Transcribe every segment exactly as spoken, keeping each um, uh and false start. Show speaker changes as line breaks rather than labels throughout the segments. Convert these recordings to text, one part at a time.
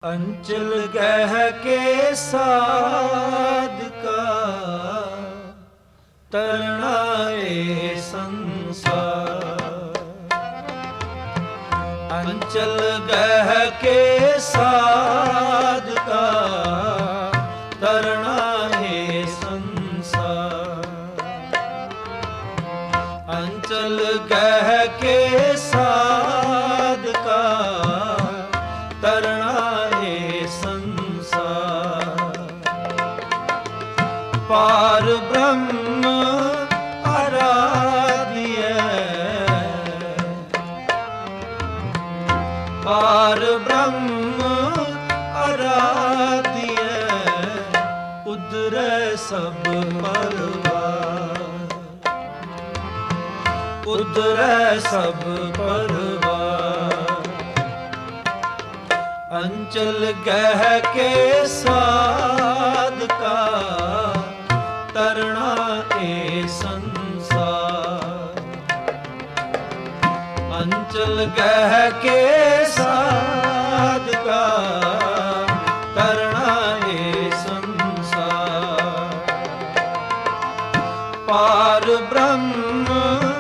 अंचल गह के साधका तरणाए संसार। अंचल गह के साधका तरणाए संसार। अंचल गह के साधका तरणाए संसार। पार ब्रह्म आराध्य, पार ब्रह्म आराध्य, उधरै सब परवार, उधरै सब परवार। अंचल गह के साधका तरना ए संसार। अंचल गह के साधका तरना ए संसार। पार ब्रह्म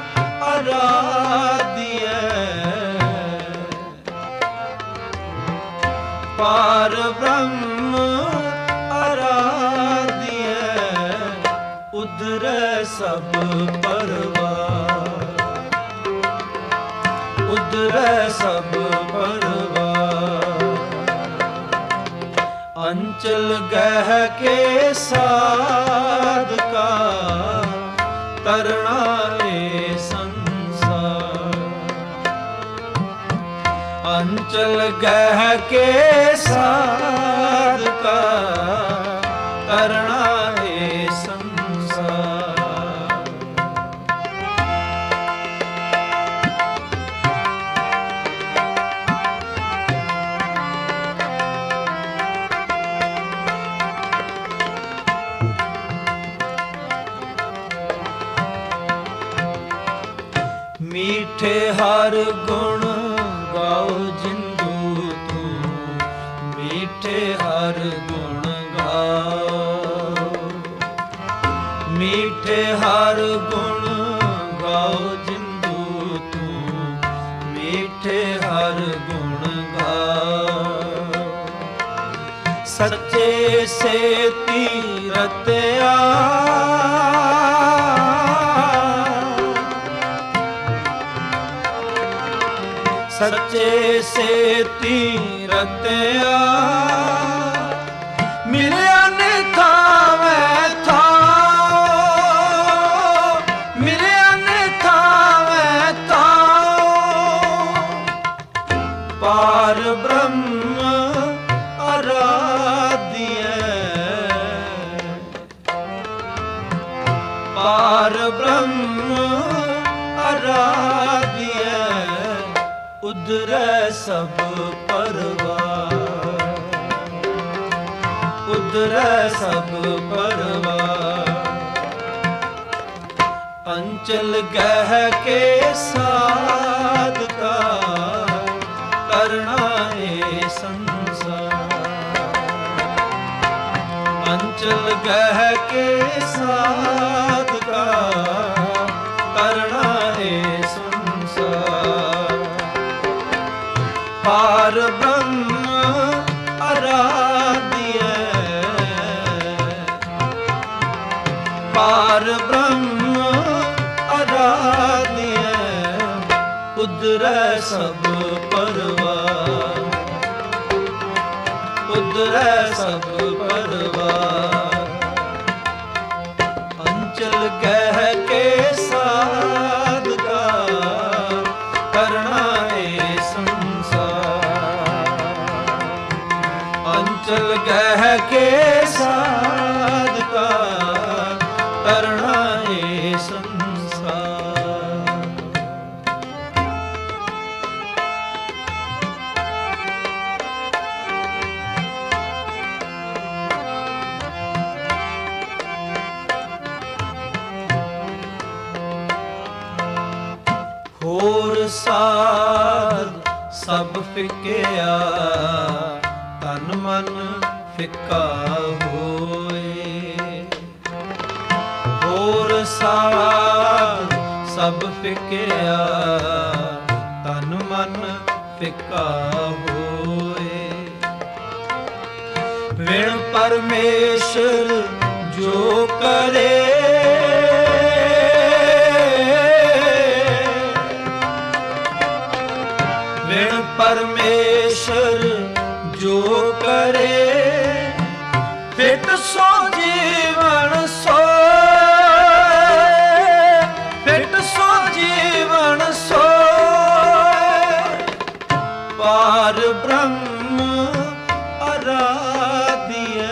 आराध्य, पार ब्रह्म आराध्य, उधरै सब परवार, उधरै सब परवार। अंचल गह के साधका तरना ए संसार। अंचल गह के साधका तरना ए संसार। मीठे हर गुण गाओ जिंदू तू, मीठे हर गुण गाओ। मीठे हर गुण गाओ जिंदू तू, मीठे हर गुण गाओ। सच्चे से तीरथ आ, सच्चे से तीरथ आ। मिलिया ने थावै थाओ, मिलिया ने थावै थाओ। पार ब्रह्म आराध्य, पार ब्रह्म आराध्य, उधरै सब परवार, उधरै सब परवार। अंचल गह के साधका तरना ए संसार। अंचल गह के साधका तरना ए संसार। पार ब्रह्म आराध्य, पार ब्रह्म आराध्य, उधरै सब परवार, उधरै सब परवार। अंचल गह के साधका तरना ए संसार। अंचल गह के साधका तरना ए संसार। होर साध सब ਫਿਕਿਆ, ਤਨ ਮਨ ਫਿੱਕਾ ਹੋਏ। ਹੋਰ ਸਾਧ ਸਭ ਫਿੱਕਿਆ, ਤਨ ਮਨ ਫਿੱਕਾ ਹੋਏ। ਵਿਣ ਪਰਮੇਸ਼ਰ ਜੋ ਕਰੇ, ਵਿਣ ਪਰਮੇਸ਼ਰ ਜੋ ਕਰੇ, ਫਿਟ ਸੋ ਜੀਵਨ ਸੋਏ, ਫਿਟ ਸੋ ਜੀਵਨ ਸੋਏ। ਪਾਰ ਬ੍ਰਹਮ ਅਰਾਧਿਐ,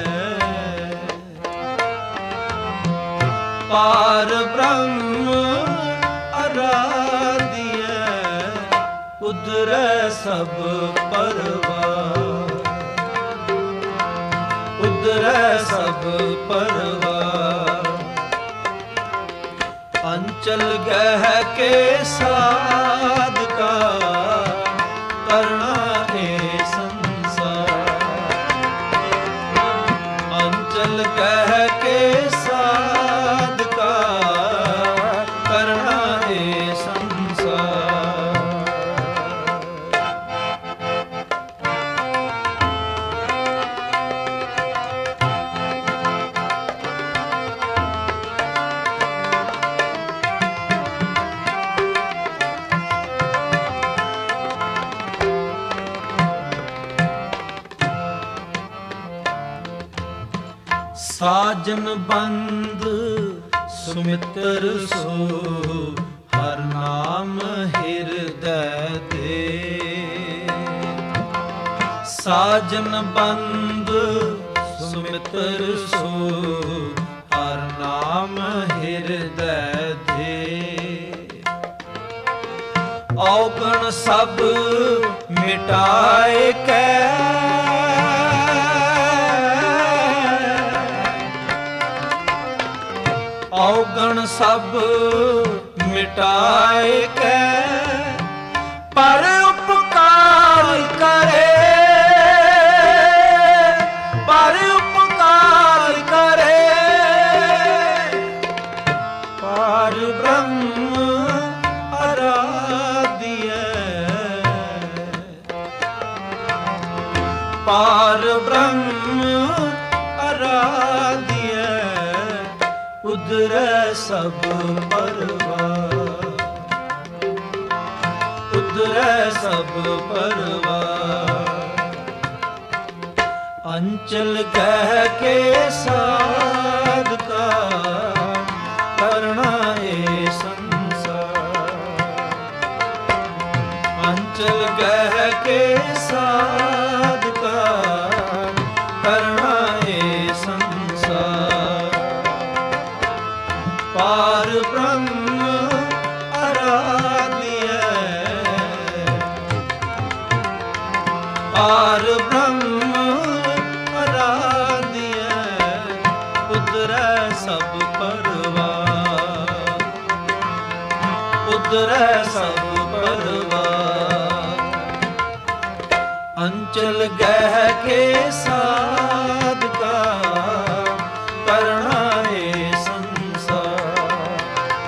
ਪਾਰ ਬ੍ਰਹਮ ਅਰਾਧਿਐ, ਉਧਰੈ ਸਭ ਪਰਵਾਰ, ਉਧਰੈ ਸਭ ਪਰਵਾਰ। ਅੰਚਲ ਗਹਿ ਕੇ ਸਾਧਕਾ, ਕਰਣਾ ਏ ਸੰਸਾਰ। ਅੰਚਲ ਗਹਿ ਕੇ ਸਾਧਕਾ, ਕਰਣਾ ਏ ਸੰਸਾਰ। ਸਾਜਨ ਬੰਦ ਸੁਮਿਤਰ ਸੋ, ਹਰ ਨਾਮ ਹਿਰਦੈ ਦੇ। ਸਾਜਨ ਬੰਦ ਸੁਮਿਤਰ ਸੋ, ਹਰ ਨਾਮ ਹਿਰਦੈ ਦੇ। ਔਗਣ ਸਭ ਮਿਟਾਏ ਕੈ, ਔਗਣ ਸਭ ਮਿਟਾਏ ਕੈ, ਪਰ ਉਪਕਾਰ ਕਰੇ, ਪਰ ਉਪਕਾਰ ਕਰੇ। ਪਾਰ ਬ੍ਰਹਮ ਅਰਾਧਿਐ, ਪਾਰ ਬ੍ਰਹਮ ਅਰਾਧਿਐ, ਉਧਰੈ ਸਭ ਪਰਵਾਰ, ਉਧਰੈ ਸਭ ਪਰਵਾਰ। ਅੰਚਲ ਗਹਿ ਕੇ ਸਾਧਕਾ, ਕਰਣਾ ਏ ਸੰਸਾਰ। ਅੰਚਲ ਗਹਿ ਕੇ ਸਾਧਕਾ, ਕਰਣਾ ਏ ਸੰਸਾਰ। ਪਾਰ ਬ੍ਰਹਮ ਅਰਾਧਿਐ, ਪਾਰ ਬ੍ਰਹਮ ਅਰਾਧਿਐ, ਉਧਰੈ ਸਭ ਪਰਵਾਰ, ਉਧਰੈ ਸਭ ਪਰਵਾਰ। ਅੰਚਲ ਗਹਿ ਕੇ ਸਾਧਕਾ, ਕਰਣਾ ਏ ਸੰਸਾਰ।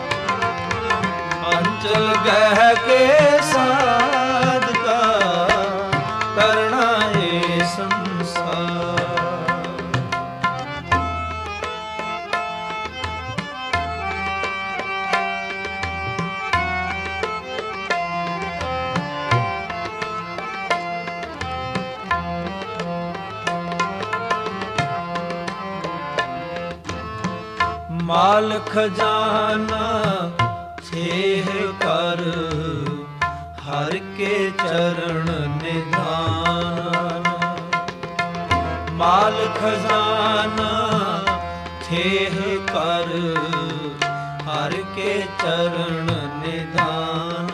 ਅੰਚਲ ਗਹਿ ਕੇ ਸਾਧਕਾ, ਕਰਣਾ ਏ ਸੰਸਾਰ। ਮਾਲ ਖਜ਼ਾਨਾ ਥੇਹ ਕਰ, ਹਰ ਕੇ ਚਰਨ ਨਿਧਾਨ। ਮਾਲ ਖਜ਼ਾਨਾ ਥੇਹ ਕਰ, ਹਰ ਕੇ ਚਰਨ ਨਿਧਾਨ।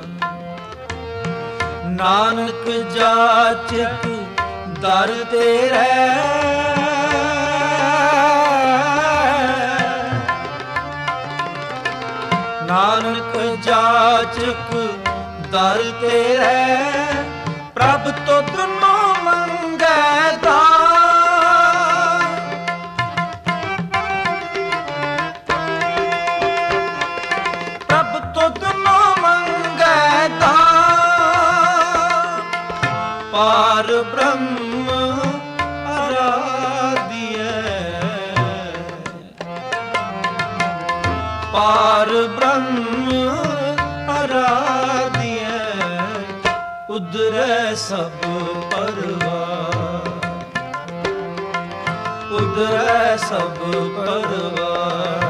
ਨਾਨਕ ਜਾਚਕ ਦਰ ਤੇਰੇ, ਨਾਨਕ ਜਾਚਕ ਦਰ ਤੇਰੇ। ਪ੍ਰਭ ਤੁਧ ਨੂੰ ਮੰਗੈ ਪਾਰ ਬ੍ਰਹਮ ਅਰਾਧਿਐ, ਪਾਰ ਬ੍ਰਹਮ ਅਰਾਧਿਐ, ਉਧਰੈ ਸਭ ਪਰਵਾਰ, ਉਧਰੈ ਸਭ ਪਰਵਾਰ।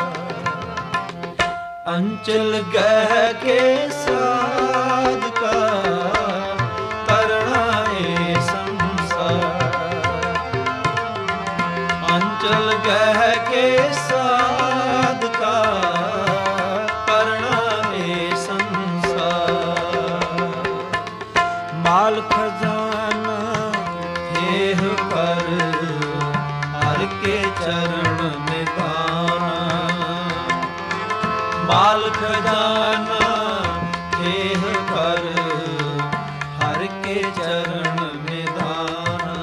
ਅੰਚਲ ਗਹਿ ਕੇ ਸਾਧਕਾ, ਕਰਣਾ ਏ ਸੰਸਾਰ, ਅੰਚਲ ਗਹਿ ਕੇ ਸਾਧਕਾ, ਕਰਣਾ ਏ ਸੰਸਾਰ। ਮਾਲ ਖਜ਼ਾਨਾ ਹੇਹ ਕਰ, ਹਰ ਕੇ ਚਰਨ ਨਿਧਾਨਾ, ਮਾਲ ਖਜ਼ਾਨਾ ਹੇਹ ਕਰ, ਹਰ ਕੇ ਚਰਨ ਨਿਧਾਨਾ।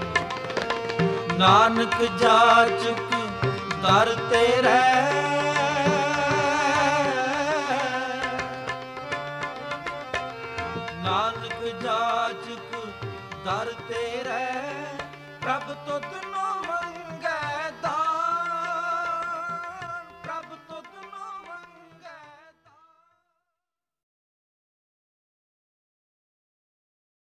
ਨਾਨਕ ਜਾਚਕ ਦਰ ਤੇਰੇ, ਨਾਨਕ ਜਾਚਕ ਦਰ ਤੇਰੇ, ਪ੍ਰਭ ਤੁਧ ਨੂੰ ਮੰਗੈ